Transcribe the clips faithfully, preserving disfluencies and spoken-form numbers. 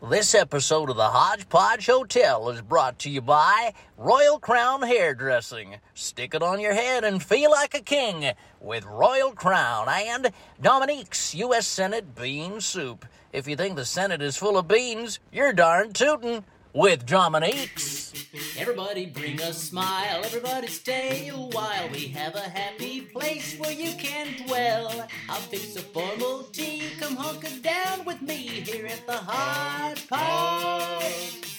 This episode of the Hodgepodge Hotel is brought to you by Royal Crown Hairdressing. Stick it on your head and feel like a king with Royal Crown, and Dominique's U S Senate Bean Soup. If you think the Senate is full of beans, you're darn tootin' with Dominique's. Everybody bring a smile, everybody stay a while. We have a happy place where you can dwell. I'll fix a formal tea, come hunker down with me here at the Hodgepodge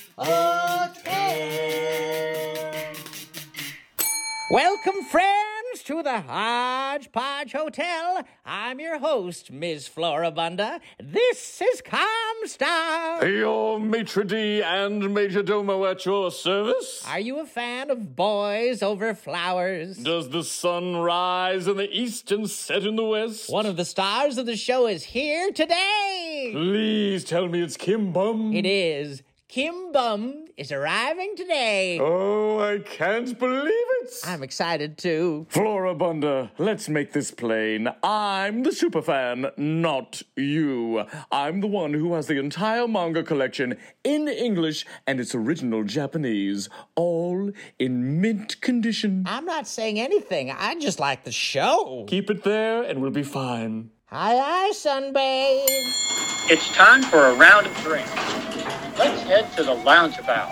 Hotel. Welcome, friends, to the Hodgepodge Hotel. I'm your host, Miss Floribunda. This is Comstar. Your maitre d' and major domo at your service. Are you a fan of boys over flowers? Does the sun rise in the east and set in the west? One of the stars of the show is here today. Please tell me it's Kim Bum. It is. Kim Bum is arriving today. Oh, I can't believe it. I'm excited too. Floribunda, let's make this plain. I'm the superfan, not you. I'm the one who has the entire manga collection in English and its original Japanese, all in mint condition. I'm not saying anything. I just like the show. Keep it there and we'll be fine. Aye, aye, Sunbabe. It's time for a round of drinks. Let's head to the loungeabout.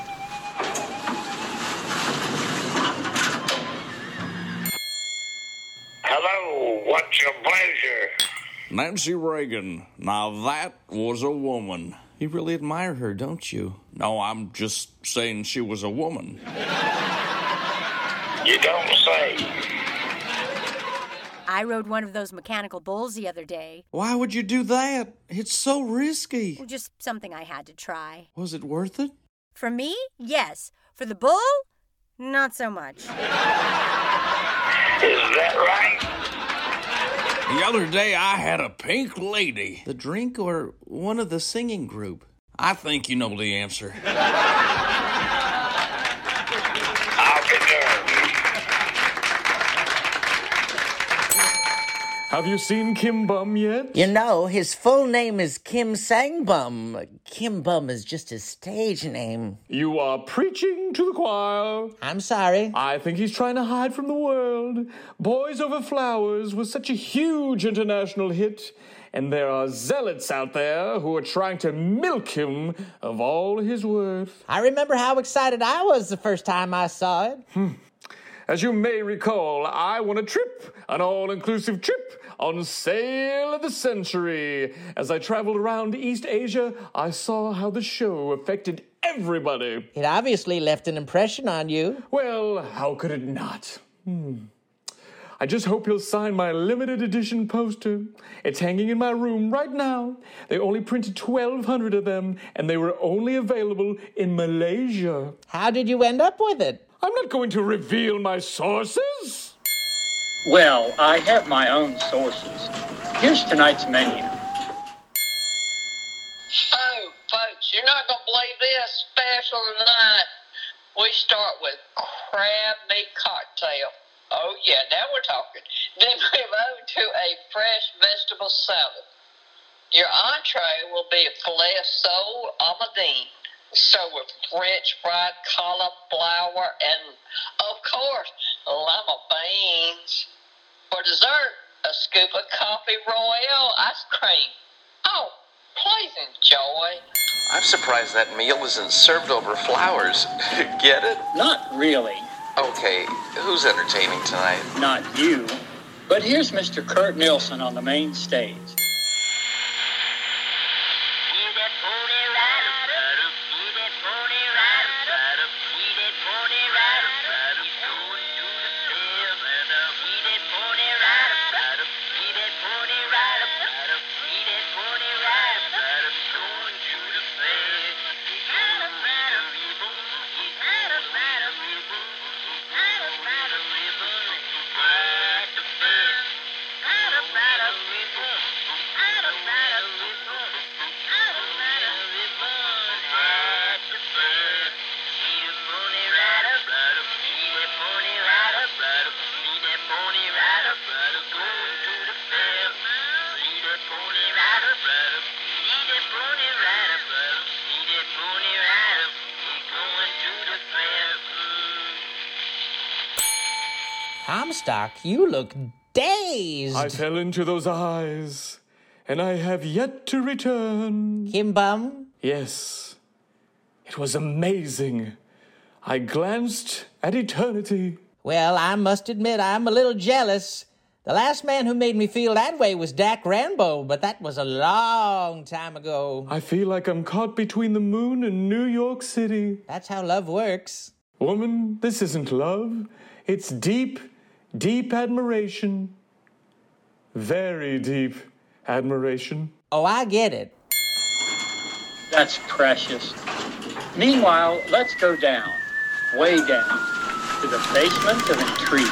Hello, what's your pleasure? Nancy Reagan. Now that was a woman. You really admire her, don't you? No, I'm just saying she was a woman. You don't say. I rode one of those mechanical bulls the other day. Why would you do that? It's so risky. Just something I had to try. Was it worth it? For me, yes. For the bull, not so much. Is that right? The other day I had a pink lady. The drink or one of the singing group? I think you know the answer. I'll be darned. Have you seen Kim Bum yet? You know, his full name is Kim Sangbum. Kim Bum is just his stage name. You are preaching to the choir. I'm sorry. I think he's trying to hide from the world. Boys Over Flowers was such a huge international hit, and there are zealots out there who are trying to milk him of all his worth. I remember how excited I was the first time I saw it. Hmm. As you may recall, I won a trip, an all-inclusive trip, on Sale of the Century. As I traveled around East Asia, I saw how the show affected everybody. It obviously left an impression on you. Well, how could it not? Hmm. I just hope you'll sign my limited edition poster. It's hanging in my room right now. They only printed twelve hundred of them, and they were only available in Malaysia. How did you end up with it? I'm not going to reveal my sources. Well, I have my own sources. Here's tonight's menu. Oh, folks, you're not going to believe this special tonight. We start with crab meat cocktail. Oh, yeah, now we're talking. Then we move to a fresh vegetable salad. Your entree will be filet sole Almadine. So with French fried cauliflower and, of course, lima beans. For dessert, a scoop of coffee royale ice cream. Oh, please enjoy. I'm surprised that meal isn't served over flowers. Get it? Not really. Okay, who's entertaining tonight? Not you. But here's Mister Kurt Nielsen on the main stage. Comstock, you look dazed. I fell into those eyes, and I have yet to return. Kim Bum? Yes. It was amazing. I glanced at eternity. Well, I must admit I'm a little jealous. The last man who made me feel that way was Dak Rambo, but that was a long time ago. I feel like I'm caught between the moon and New York City. That's how love works. Woman, this isn't love. It's deep, deep admiration. Very deep admiration. Oh, I get it. That's precious. Meanwhile, let's go down, way down, to the basement of intrigue.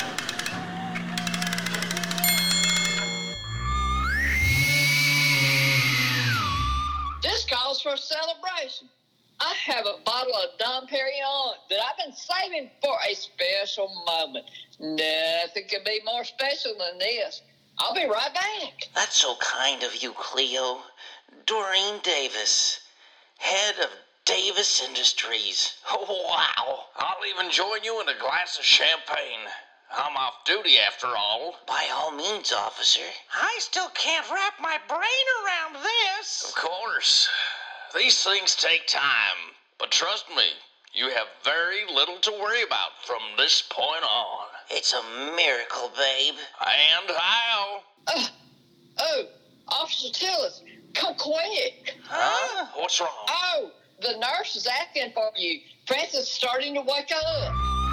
This calls for a celebration. I have a bottle of Dom Perignon that I've been saving for a special moment. Nothing could be more special than this. I'll be right back. That's so kind of you, Cleo. Doreen Davis, head of Davis Industries. Oh, wow. I'll even join you in a glass of champagne. I'm off duty after all. By all means, officer. I still can't wrap my brain around this. Of course. These things take time. But trust me, you have very little to worry about from this point on. It's a miracle, babe. And how? Uh, oh, Officer Tillis, come quick. Huh? What's wrong? Oh, the nurse is asking for you. Francis is starting to wake up.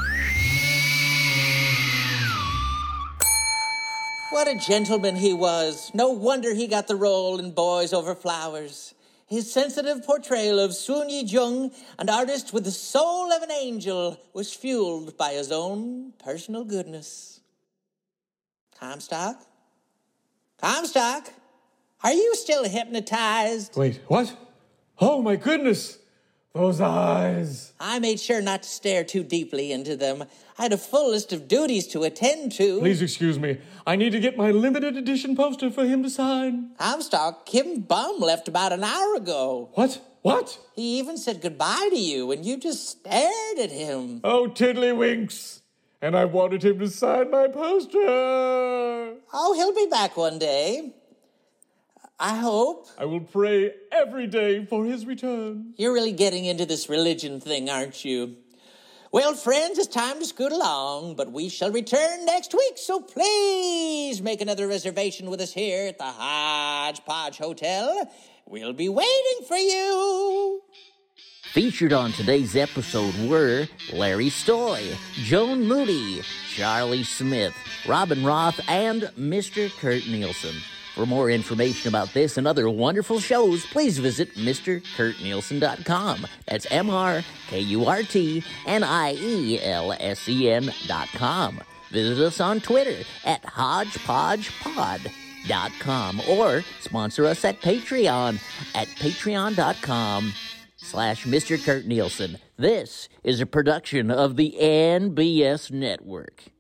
What a gentleman he was. No wonder he got the role in Boys Over Flowers. His sensitive portrayal of Soon Yi-jung, an artist with the soul of an angel, was fueled by his own personal goodness. Comstock? Comstock? Are you still hypnotized? Wait, what? Oh, my goodness! Those eyes! I made sure not to stare too deeply into them. I had a full list of duties to attend to. Please excuse me. I need to get my limited edition poster for him to sign. Comstock, Kim Bum left about an hour ago. What? What? He even said goodbye to you, and you just stared at him. Oh, tiddlywinks. And I wanted him to sign my poster. Oh, he'll be back one day. I hope. I will pray every day for his return. You're really getting into this religion thing, aren't you? Well, friends, it's time to scoot along, but we shall return next week, so please make another reservation with us here at the Hodgepodge Hotel. We'll be waiting for you. Featured on today's episode were Larry Stoy, Joan Moody, Charlie Smith, Robin Roth, and Mister Kurt Nielsen. For more information about this and other wonderful shows, please visit Mister Kurt Nielsen dot com. That's M R K U R T N I E L S E N dot com. Visit us on Twitter at hodgepodge pod dot com or sponsor us at Patreon at patreon dot com slash Mister Kurt Nielsen. This is a production of the N B S Network.